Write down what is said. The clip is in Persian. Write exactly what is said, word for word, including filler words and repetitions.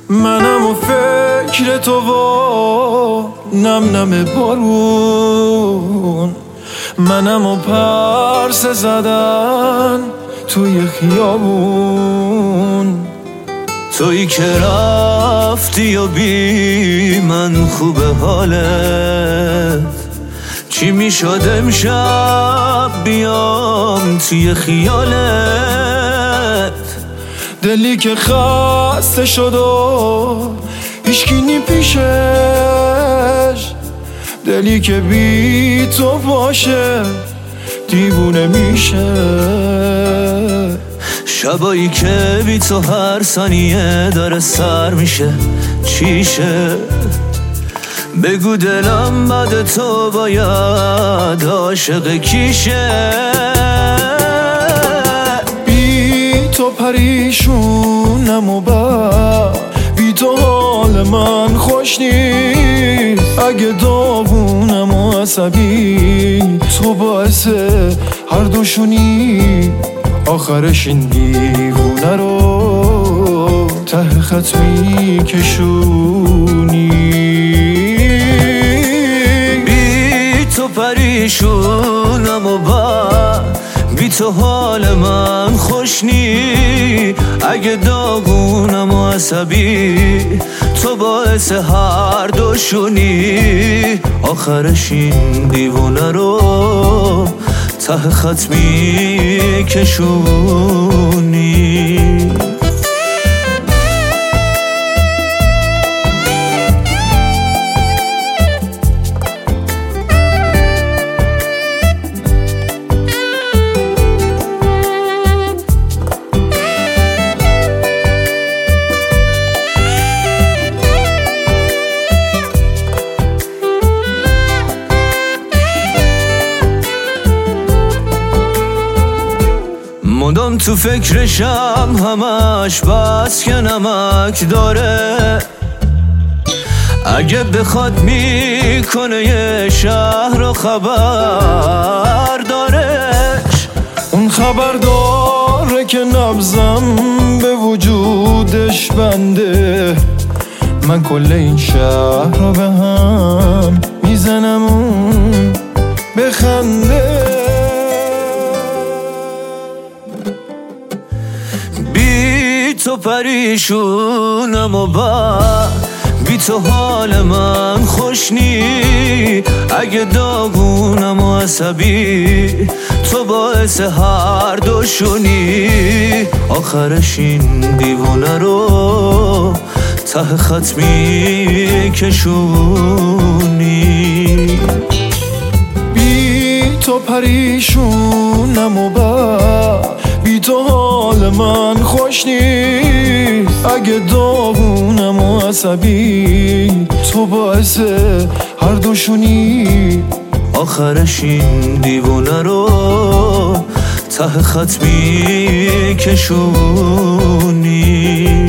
منم و فکر تو و نم نم بارون، منم و پرسه زدن توی خیابون. تویی که رفتی و بی من خوبه حالت، چی میشد امشب بیام توی خیالت. دلی که خسته شد و هیچکی نی پیشش، دلی که بی تو باشه دیوونه میشه. شبایی که بی تو هر ثانیه داره سر میشه، چیشه؟ بگو دلم بعد تو باید عاشق کیشه. بی تو پریشونم و با بی تو حال من خوش نیست. اگه داغونم و عصبی تو باعث هر دوشونی، آخرش این دیوونه رو ته خط میکشونی. بی تو پریشونم و با بی تو حال من خوش نی. اگه داغونم و عصبی تو باعث هر دوشونی، آخرش این دیوونه رو ته خط میکشونی. مدام تو فکرشم همش، بس که نمک داره. اگه بخواد میکنه یه شهر رو خبر دارش. اون خبر داره که نبضم به وجودش بنده. من کل این شهر رو به هم میزنم اون بخنده. بی تو پریشونم و با بی تو حال من خوش نی. اگه داغونم و عصبی تو باعث هر دوشونی، آخرش این دیوونه رو ته خط میکشونی. بی تو پریشونم و با بی تو حال من خوش نیست. اگه داغونم و عصبی تو باعث هر دوشونی، آخرش این دیوونه رو ته خط میکشونی.